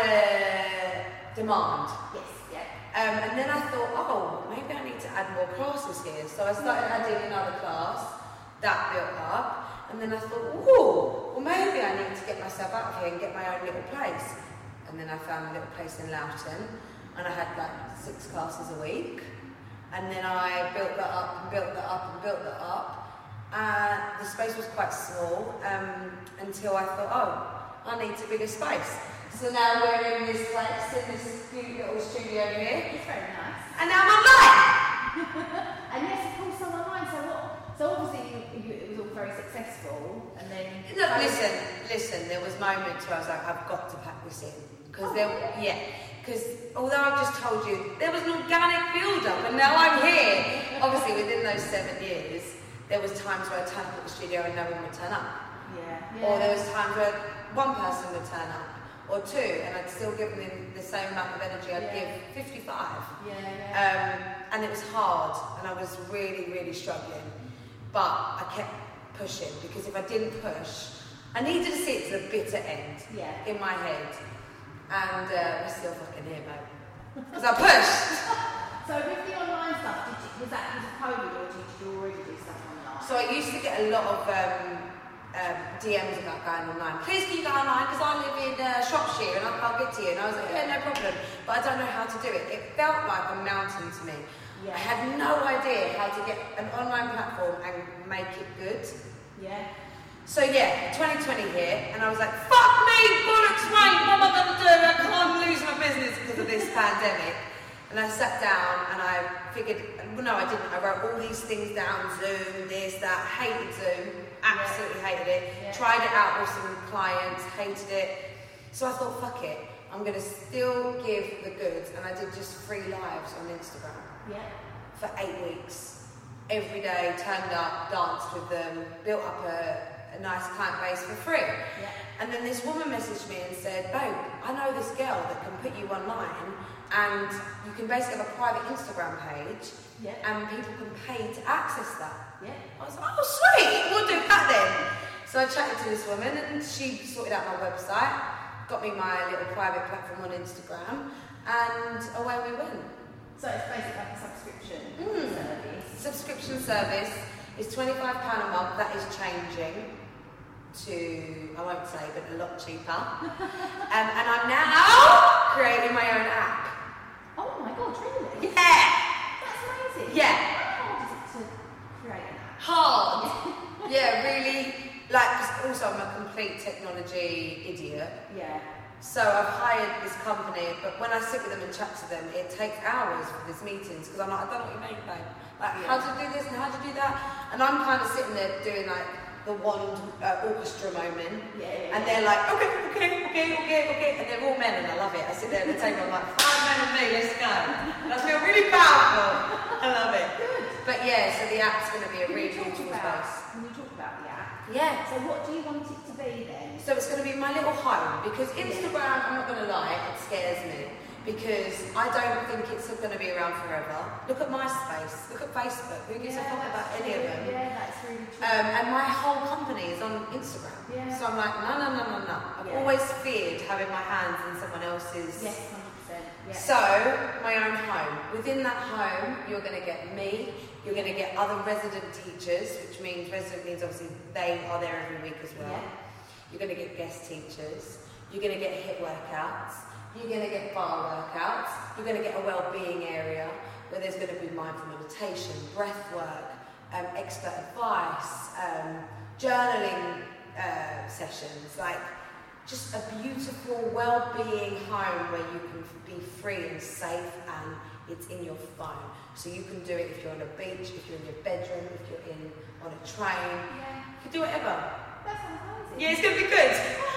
a demand. Yes, yeah. Um, and then I thought, oh, maybe I need to add more classes here. So I started adding another class, that built up. And then I thought, oh, well maybe I need to get myself out of here and get my own little place. And then I found a little place in Loughton, and I had like six classes a week. And then I built that up and built that up and built that up. Uh, the space was quite small um, until I thought, oh, I need a bigger space. So now we're in this place, in this cute little studio here. It's very nice. And now I'm online! And yes, of course, I'm online. So what? So obviously you, you, it was all very successful, and then. Look, listen, listen. There was moments where I was like, I've got to pack this in because oh, there, yeah. Because although I've just told you there was an organic build-up, and now I'm here. Obviously, within those seven years, there was times where I turned up at the studio and no one would turn up. Yeah. yeah. Or there was times where one person would turn up, or two, and I'd still give them the same amount of energy. I'd yeah. give fifty-five. Yeah. yeah. Um, and it was hard, and I was really, really struggling. But I kept pushing, because if I didn't push, I needed to see it to the bitter end yeah. in my head. And uh, we're still fucking here, mate. Because I pushed. So with the online stuff, did you, was that because of COVID, or did you already do stuff online? So I used to get a lot of um, um, D Ms about going online. Please can you go online, because I live in uh, Shropshire and I'll, I'll get to you. And I was like, yeah, no problem. But I don't know how to do it. It felt like a mountain to me. Yeah. I had no idea how to get an online platform and make it good. Yeah. So yeah, twenty twenty here, and I was like, fuck me, bollocks, mate, what am I going to do? I can't lose my business because of this pandemic. And I sat down and I figured, well, no, I didn't. I wrote all these things down, Zoom, this, that, hated Zoom, absolutely yeah. hated it. Yeah. Tried it out with some clients, hated it. So I thought, fuck it, I'm going to still give the goods. And I did just free lives on Instagram yeah. for eight weeks. Every day, turned up, danced with them, built up a a nice client base for free. Yeah. And then this woman messaged me and said, babe, I know this girl that can put you online, and you can basically have a private Instagram page yeah. and people can pay to access that. Yeah. I was like, oh sweet, we'll do that then. So I chatted to this woman and she sorted out my website, got me my little private platform on Instagram, and away we went. So it's basically like a subscription mm. service. Subscription service is twenty-five pounds a month. That is changing to, I won't say, but a lot cheaper. um, and I'm now creating my own app. Oh my god, really? Yeah! That's amazing. Yeah. How hard is it to create an app? Hard. Yeah, really. Like, 'cause also I'm a complete technology idiot. Yeah. So I've hired this company, but when I sit with them and chat to them, it takes hours for these meetings, because I'm like, I don't know what you mean, babe. Like, yeah. how to do this and how to do that. And I'm kind of sitting there doing like the wand uh, orchestra moment. Yeah, yeah, and yeah. they're like, okay, okay, okay, okay, okay. And they're all men and I love it. I sit there at the table, I'm like, five men and me, let's go. And I feel really powerful. I love it. Good. But yeah, so the app's going to be a Can really you talk beautiful about, space. Can you talk about the app? Yeah. So what do you want it to be then? So it's going to be my little home, because Instagram, I'm not going to lie, it scares me, because I don't think it's going to be around forever. Look at MySpace, look at Facebook, who gives yeah, a fuck about true. any of them? Yeah, that's really true. Um, and my whole company is on Instagram. Yeah. So I'm like, no, no, no, no, no. I've Yeah. always feared having my hands in someone else's. Yes, one hundred percent. Yeah. So, my own home. Within that home, you're going to get me, you're going to get other resident teachers, which means resident means obviously they are there every week as well. Yeah. You're going to get guest teachers, you're going to get HIIT workouts, you're going to get bar workouts, you're going to get a well-being area where there's going to be mindful meditation, breath work, um, expert advice, um, journaling uh, sessions, like just a beautiful well-being home where you can be free and safe, and it's in your phone. So you can do it if you're on a beach, if you're in your bedroom, if you're in on a train, Yeah. you can do whatever. That sounds amazing. Yeah, it's going to be good.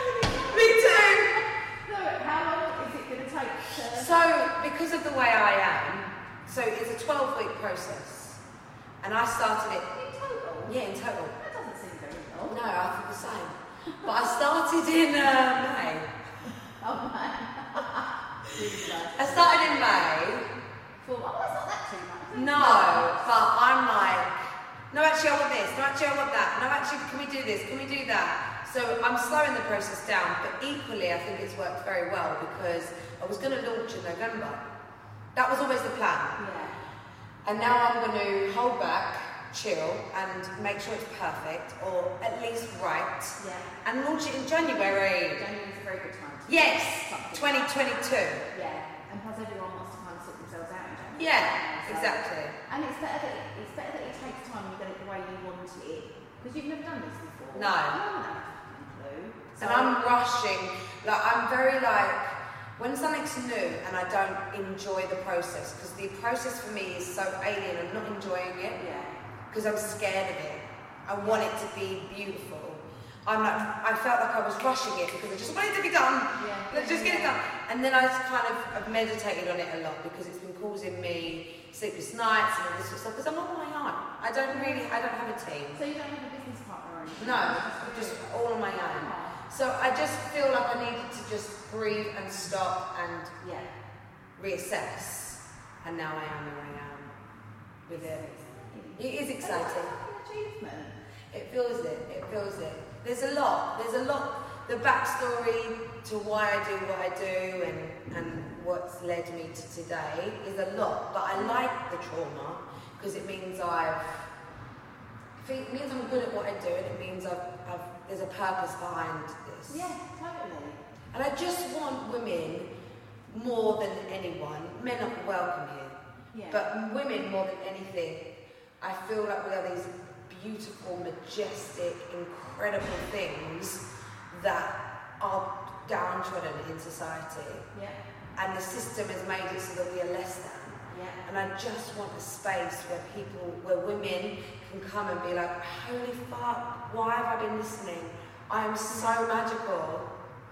Me too. So how long is it going to take to... So, because of the way I am, so it's a twelve-week process. And I started it... In total? Yeah, in total. That doesn't seem very long. No, I feel the same. But I started in uh, May. Oh man. I started in May. For, oh, it's not that too much. No, but I'm like, no, actually I want this. No, actually I want that. No, actually, can we do this? Can we do that? So I'm slowing the process down, but equally I think it's worked very well because I was going to launch in November. That was always the plan. Yeah. And now I'm going to hold back, chill, and make sure it's perfect, or at least right. Yeah. And launch it in January. January's a very good time to Yes, something. twenty twenty-two. Yeah, and plus everyone wants to kind of sort themselves out in January. Yeah, So- exactly. And it's better that it, it's better that it takes time and you get it the way you want it, because you've never done this before. No. I don't have a fucking clue. So And I'm rushing, like I'm very like, when something's new and I don't enjoy the process, because the process for me is so alien, I'm not enjoying it, yeah, because I'm scared of it. I want it to be beautiful. I'm like, I felt like I was rushing it because I just wanted it to be done. Yeah. Let's just get it done. And then I just kind of have meditated on it a lot because it's been causing me sleepless nights and all this sort of stuff, because I'm not on my own. I don't really, I don't have a team. So you don't have a business partner or anything? No, I'm just all on my own. So I just feel like I needed to just breathe and stop and Yeah. reassess. And now I am where I am with it. It is That's exciting. like an achievement. It feels it. It feels it. There's a lot. There's a lot. The backstory to why I do what I do and, and what's led me to today is a lot. But I like the trauma because it means I've. It means I'm good at what I do, and it means I've, I've. There's a purpose behind this. Yeah, totally. And I just want women more than anyone. Men are welcome here, Yeah. but women more than anything. I feel like we are these beautiful, majestic, incredible things that are downtrodden in society. Yeah. And the system has made it so that we are less than. Yeah. And I just want a space where people, where women can come and be like, holy fuck, why have I been listening? I am so magical.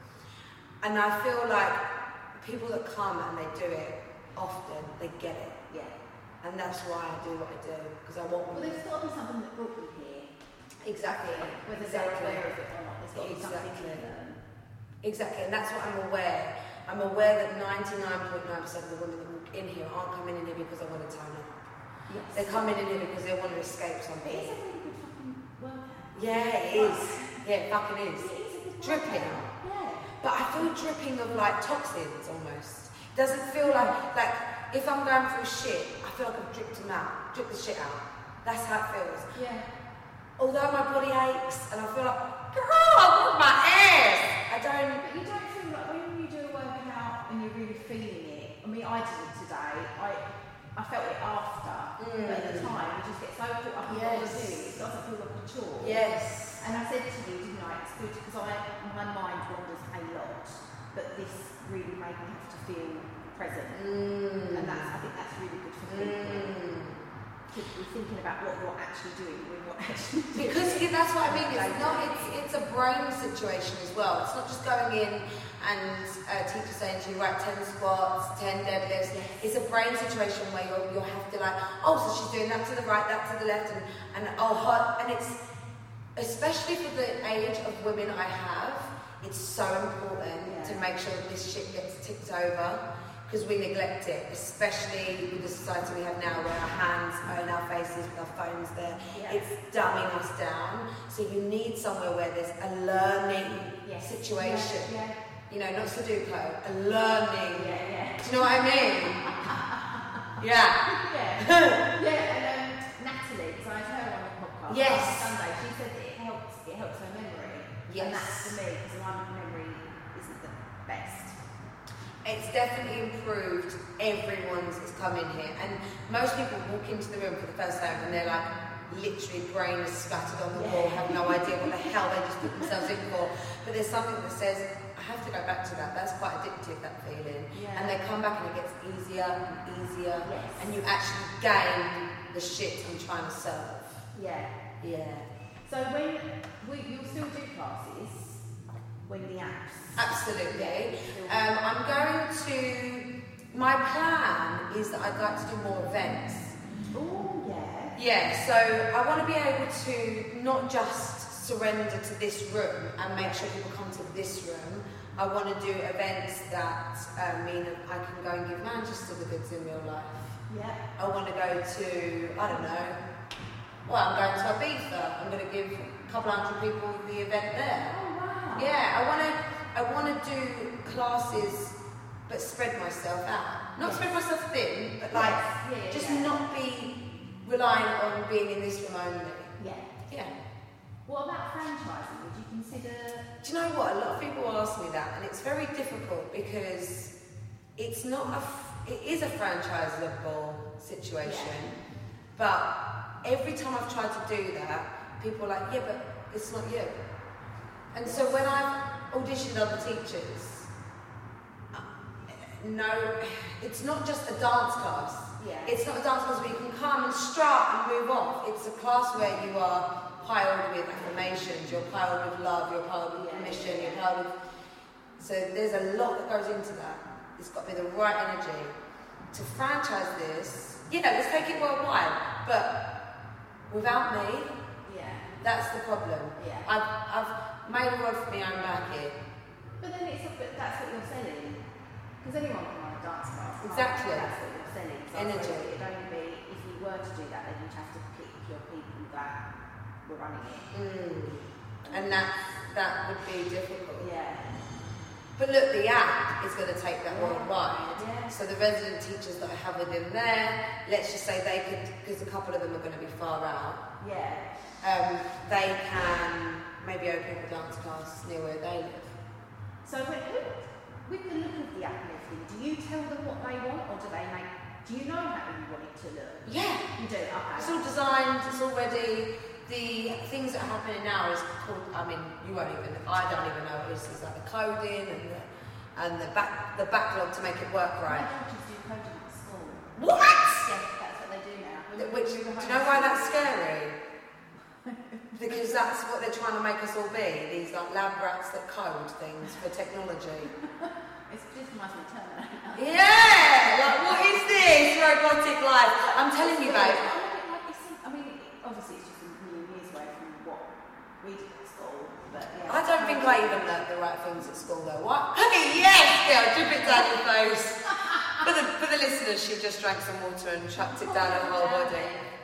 And I feel like people that come and they do it often, they get it. Yeah. And that's why I do what I do, because I want Well, women. there's got to be something that brought you here. Exactly. Whether they're Exactly. aware of it or not, there's got to be something Exactly. in them. Exactly, and that's what I'm aware. I'm aware that ninety-nine point nine percent of the women that walk in here aren't coming in here because they want to turn up. Yes. They're coming in here because they want to escape It something. is a really good fucking workout. Yeah, it is. Yeah, it fucking is. It is a good Dripping. workout. Yeah. But I feel dripping of like toxins almost. It doesn't feel like, like if I'm going through shit, I feel like I've dripped them out, dripped the shit out. That's how it feels. Yeah. Although my body aches and I feel like, girl, I want my ass. I don't. But you don't feel like when you do a workout and you're really feeling it. I mean, I did it today. I I felt it after, Mm. but at the time you just get so caught up in what you're Yes. doing. It doesn't feel like a chore. Yes. And I said to you, didn't I? It's good because I my mind wanders a lot, but this really made me have to feel present, Mm. and that's I think that's really good for people. Mm. To be thinking about what you're actually doing when you're actually doing Because it. it, that's what I mean. It's not. It's it's a brain situation as well. It's not just going in and a teacher saying to you, right, ten squats, ten deadlifts. Yes. It's a brain situation where you'll you'll have to like, oh, so she's doing that to the right, that to the left, and and oh, her, and it's especially for the age of women I have. It's so important Yeah. to make sure that this shit gets ticked over. Because we neglect it, especially with the society we have now where our hands are in our faces with our phones there. Yeah. It's dumbing us down. So you need somewhere where there's a learning Yes. situation. Yeah, yeah. You know, not Sudoku, a learning. Yeah, yeah. Do you know what I mean? yeah. Yeah, yeah, and um, Natalie, because I had her on the podcast Yes. last Sunday, she said that it helps, it helps her memory. Yes. And that's for me, because my memory isn't the best. It's definitely improved. Everyone's has come in here, and most people walk into the room for the first time and they're like literally brain is splattered on the wall, have no idea what the hell they just put themselves in for. But there's something that says, I have to go back to that. That's quite addictive, that feeling. Yeah. And they come back and it gets easier and easier, Yes. and you actually gain the shit I'm trying to serve. Yeah. Yeah. So when we, you'll still do classes when the apps. Absolutely. Um, I'm going to. My plan is that I'd like to do more events. Oh yeah. Yeah, so I want to be able to not just surrender to this room and make sure people come to this room. I want to do events that um, mean I can go and give Manchester the goods in real life. Yeah. I want to go to, I don't know, well, I'm going to Ibiza. I'm going to give a couple hundred people the event there. Oh, wow. Yeah, I want to I want to do classes but spread myself out. Not yes. spread myself thin, but like yes. yeah, yeah, just yeah. not be reliant on being in this room only. Yeah. Yeah. What about franchising? Would you consider... Do you know what? A lot of people ask me that, and it's very difficult because it's not a... F- it is a franchisable situation, yeah. but every time I've tried to do that, people are like, yeah, but it's not you. And so when I've auditioned other teachers, uh, no, it's not just a dance class. Yeah. It's not a dance class where you can come and strut and move off. It's a class where you are piled with affirmations, you're piled with love, you're piled with permission, you're piled with... So there's a lot that goes into that. It's got to be the right energy. To franchise this, yeah, let's take it worldwide, but without me, yeah, that's the problem. Yeah. I've, I've made a word for me own back here. But then it's, but that's what you're selling. Because anyone can run a dance class. Exactly. That's what you're selling. So energy. It'd only be, if you were to do that, then you'd have to pick your people that were running it. Mm. And that, that would be difficult. Yeah. But look, the app is going to take that worldwide. Yeah. So the resident teachers that I have within there, let's just say they could, because a couple of them are going to be far out. Yeah. Um, they can maybe open a dance class near where they live. So with, with the look of the app and everything, do you tell them what they want, or do they make? Do you know how you want it to look? Yeah. You do. Okay. It's all designed. It's all ready. The things that are happening now is called, I mean, you won't even, I don't even know what it is. It's like the coding and the, and the back the backlog to make it work right. My coaches do coding at school. What? Yeah, that's what they do now. Which, do you know why that's scary? Because that's what they're trying to make us all be, these like lab rats that code things for technology. It's just reminds me of Terminator. Yeah! Like, what is this robotic life? I'm telling you, babe. I mean, obviously it's just a million years away from what we did at school, but yeah. I don't think I even learnt the right things at school though. What? Honey, yes, girl, drip it down your face. For the, for the listeners, she just drank some water and chucked it down her whole body.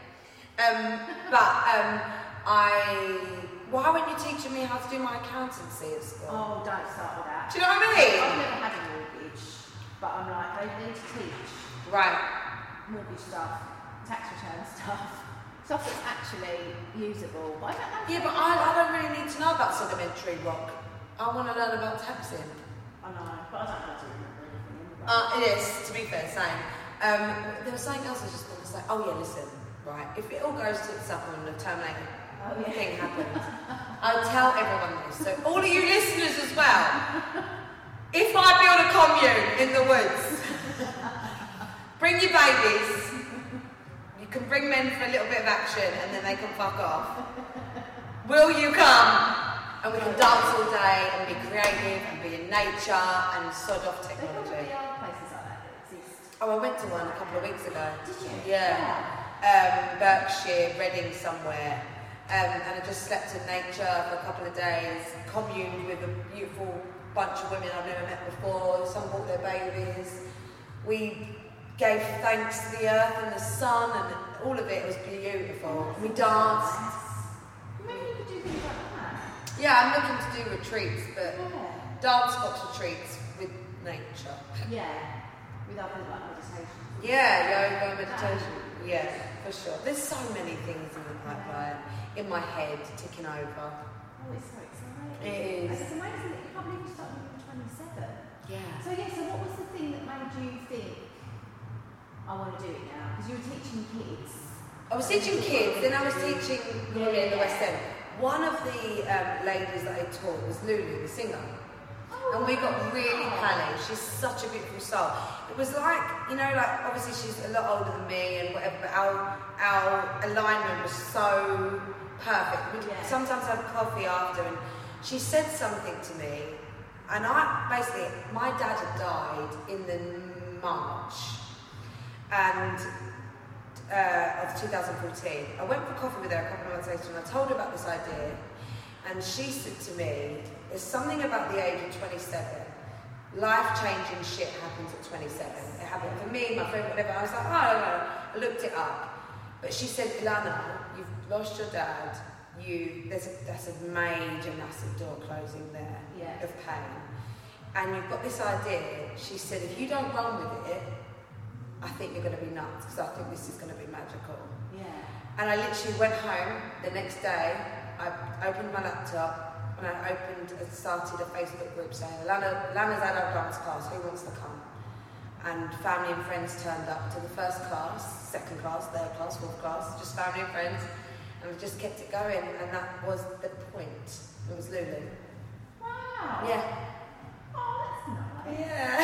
Um, but um, I... Why weren't you teaching me how to do my accountancy at school? Oh, don't start with that. Do you know what I mean? I've never had a mortgage, but I'm like, they need to teach. Right. Mortgage stuff, tax return stuff. Stuff that's actually usable, but I don't know. Yeah, but I, I don't really need to know about sedimentary rock. I want to learn about taxing. I know, but I don't know to remember anything. Uh, it is, to be fair, same. Um, there was something else I just wanted to say. Oh yeah, listen, right, if it all goes tits up and the Terminator oh, yeah. thing happens, I'll tell everyone this. So all of you listeners as well, if I build a commune in the woods, bring your babies. You can bring men for a little bit of action and then they can fuck off. Will you come? And we can dance all day and be creative and be in nature and sod off technology. There probably are places like that that exist. Oh, I went to one a couple of weeks ago. Did you? Yeah. Um, Berkshire, Reading somewhere. Um, and I just slept in nature for a couple of days, communed with a beautiful bunch of women I've never met before. Some brought their babies. We gave thanks to the earth and the sun, and all of it was beautiful. We danced. Maybe you could do things like that. Yeah, I'm looking to do retreats, but yeah. dance box retreats with nature. Yeah, with other like meditation. Yeah, yoga, meditation. Yeah, for sure. There's so many things in the pipeline, in my head, ticking over. Oh, it's so exciting. It is. It's amazing that you can't believe you started when you were twenty-seven. Yeah. So yeah, so what was the thing that made you think, I want to do it now? Because you were teaching kids. I was teaching kids, then I was teaching women yeah. in the West End. One of the um, ladies that I taught was Lulu, the singer. Oh, and we got really pally. She's such a beautiful soul. It was like, you know, like obviously she's a lot older than me and whatever, but our, our alignment was so perfect. We'd yeah. sometimes have coffee after, and she said something to me, and I basically, my dad had died in the March, and uh, of two thousand fourteen. I went for coffee with her a couple of months later, and I told her about this idea, and she said to me, there's something about the age of twenty-seven life-changing shit happens at twenty-seven. It happened for me, my friend, whatever. I was like, oh, I don't know. I looked it up. But she said, Ilana, you've lost your dad. You there's a, that's a major, massive door closing there yeah. of pain. And you've got this idea. She said, if you don't run with it, I think you're going to be nuts, because I think this is going to be magical. Yeah. And I literally went home the next day. I opened my laptop and I opened and started a Facebook group saying, Lana, Lana's at our dance class, who wants to come? And family and friends turned up to the first class, second class, third class, fourth class, just family and friends. And we just kept it going, and that was the point. It was Lulu. Wow. Yeah. Oh, that's nice.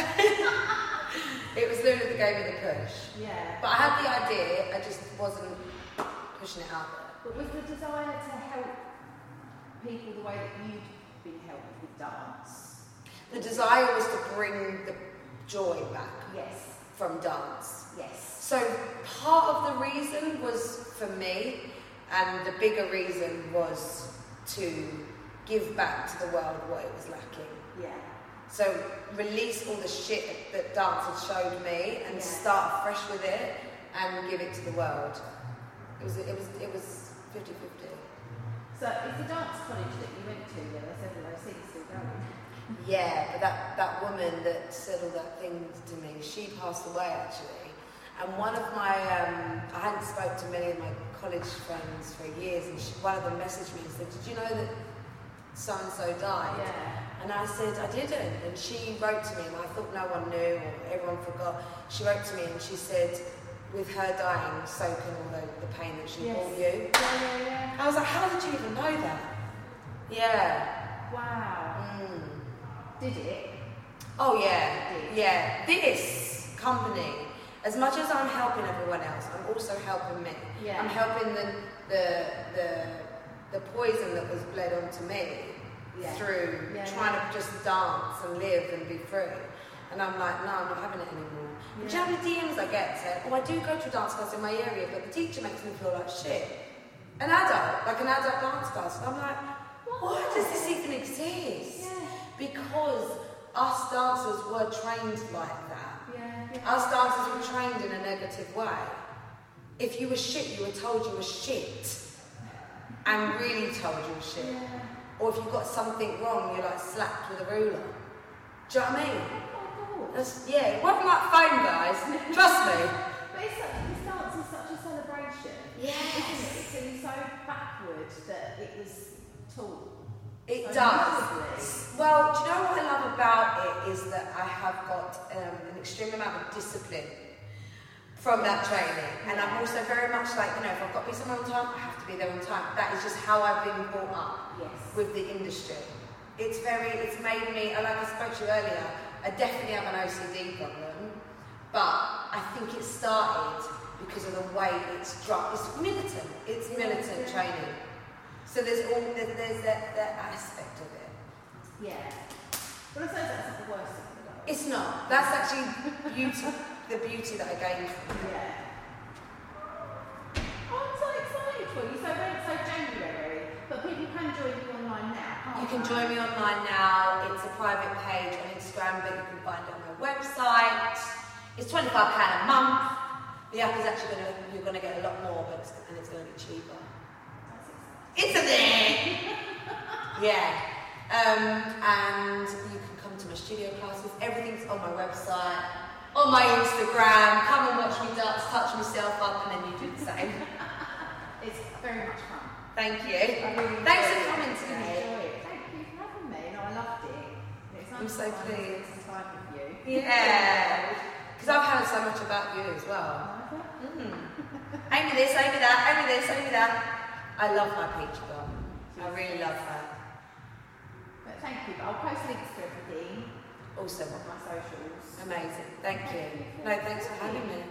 Yeah. It was Lulu that gave me the push. Yeah. But I had the idea, I just wasn't pushing it out there. But was the desire to help people the way that you'd been helped with dance? The desire was to bring the joy back. Yes. From dance. Yes. So part of the reason was for me, and the bigger reason was to give back to the world what it was lacking. Yeah. So release all the shit that dance had showed me and yeah. start fresh with it and give it to the world. It was it was it was fifty-fifty. So is the dance college that you went to, yeah, there's several of those things still going? Yeah, but that, that woman that said all that things to me, she passed away actually. And one of my, um, I hadn't spoke to many of my college friends for years, and she, one of them messaged me and said, did you know that so-and-so died? Yeah. And I said, I didn't. And she wrote to me, and I thought no one knew, or everyone forgot. She wrote to me and she said, with her dying, so can all the, the pain that she yes. brought you. Yeah, yeah, yeah. I was like, how did you even know that? Yeah. Wow. Mm. Did it? Oh yeah, yeah. This company, as much as I'm helping everyone else, I'm also helping me. Yeah. I'm helping the the the, the poison that was bled onto me yeah. through yeah, trying yeah. to just dance and live and be free. And I'm like, no, I'm not having it anymore. Yeah. Do you know how many D Ms I get saying, oh, I do go to a dance class in my area, but the teacher makes me feel like shit. An adult, like an adult dance class. And I'm like, why does this even exist? Yeah. Because us dancers were trained like that. Yeah, yeah. Us dancers were trained in a negative way. If you were shit, you were told you were shit. And really told you were shit. Yeah. Or if you got something wrong, you're like slapped with a ruler. Do you know what I mean? Oh, That's, yeah, it wasn't like phone, guys. Trust me. But it's such, this dance is such a celebration. Yes. Isn't it? It seems so backward that it was taught. It so does. massively. Well, do you know what I love about it is that I have got um, an extreme amount of discipline from that training. And I'm also very much like, you know, if I've got to be somewhere on time, I have to be there on time. That is just how I've been brought up yes. with the industry. It's very, it's made me, like I spoke to you earlier, I definitely have an O C D problem, but I think it started because of the way it's dropped. It's militant. It's militant training. So there's all there's, there's that, that aspect of it. Yeah. But I suppose that's not the worst thing about it. It's not. That's actually beauty, the beauty that I gained from it. Yeah. Oh, I'm so excited for you. So when so January, but people can join you online now, can't You can they? join me online now. It's a private page on Instagram, but you can find it on my website. It's twenty-five pounds a month. The app is actually going to, you're going to get a lot more, but it's, and it's going to be cheaper. It's a thing! Yeah. Um, and you can come to my studio classes. Everything's on my website, on my Instagram. Come and watch me dance, touch myself up, and then you do the same. It's very much fun. Thank you. I really Thanks enjoyed for coming it. today. I enjoy it. Thank you for having me. No, I loved it. It's nice I'm so to find pleased. some time with you. Yeah. Because I've heard so much about you as well. Mm. Amy this, Amy that, Amy this, Amy that. I love my peach bum. I really love her. But thank you. But I'll post links to everything. Also, On my socials. amazing. Thank you. Thank you. No, thanks for having me.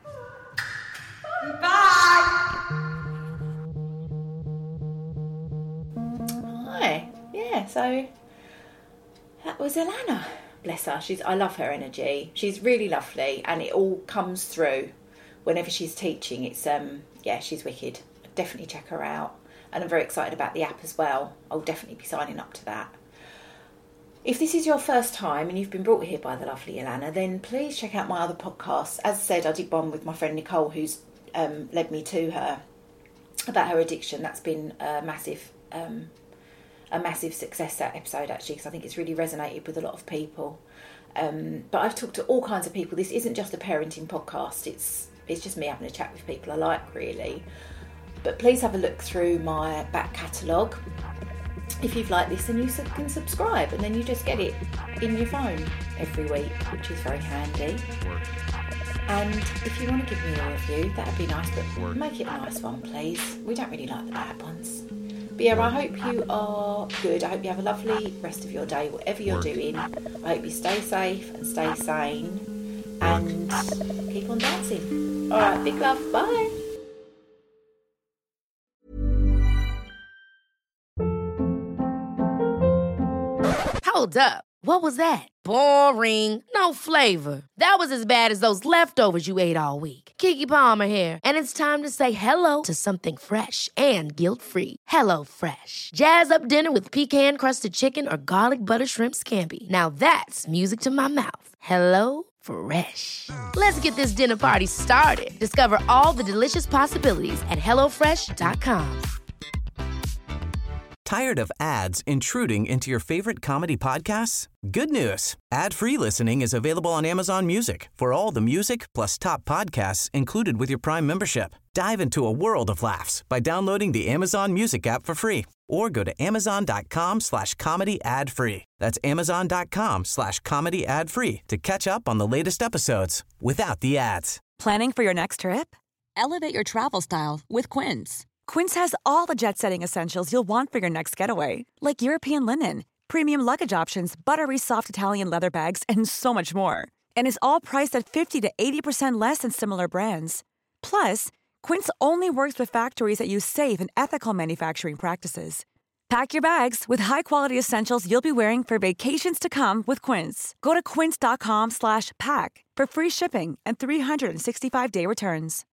Bye. Hi. Yeah, so that was Ilana. Bless her. She's I love her energy. She's really lovely, and it all comes through whenever she's teaching. It's um yeah, she's wicked. Definitely check her out. And I'm very excited about the app as well. I'll definitely be signing up to that. If this is your first time and you've been brought here by the lovely Ilana, then please check out my other podcasts. As I said, I did one with my friend Nicole, who's um, led me to her, about her addiction. That's been a massive, um, a massive success, that episode, actually, because I think it's really resonated with a lot of people. Um, but I've talked to all kinds of people. This isn't just a parenting podcast. It's it's just me having a chat with people I like, really. But please have a look through my back catalogue. If you've liked this, then you can subscribe, and then you just get it in your phone every week, which is very handy. And if you want to give me a review, that'd be nice, but make it a nice one, please. We don't really like the bad ones. But yeah, I hope you are good. I hope you have a lovely rest of your day, whatever you're doing. I hope you stay safe and stay sane, and keep on dancing. All right, big love. Bye. Hold up. What was that? Boring. No flavor. That was as bad as those leftovers you ate all week. Keke Palmer here, and it's time to say hello to something fresh and guilt-free. Hello Fresh. Jazz up dinner with pecan-crusted chicken or garlic butter shrimp scampi. Now that's music to my mouth. Hello Fresh. Let's get this dinner party started. Discover all the delicious possibilities at hello fresh dot com. Tired of ads intruding into your favorite comedy podcasts? Good news. Ad-free listening is available on Amazon Music for all the music plus top podcasts included with your Prime membership. Dive into a world of laughs by downloading the Amazon Music app for free or go to amazon.com slash comedy ad free. That's amazon.com slash comedy ad free to catch up on the latest episodes without the ads. Planning for your next trip? Elevate your travel style with Quince. Quince has all the jet-setting essentials you'll want for your next getaway, like European linen, premium luggage options, buttery soft Italian leather bags, and so much more. And is all priced at fifty to eighty percent less than similar brands. Plus, Quince only works with factories that use safe and ethical manufacturing practices. Pack your bags with high-quality essentials you'll be wearing for vacations to come with Quince. Go to quince.com slash pack for free shipping and three sixty-five day returns.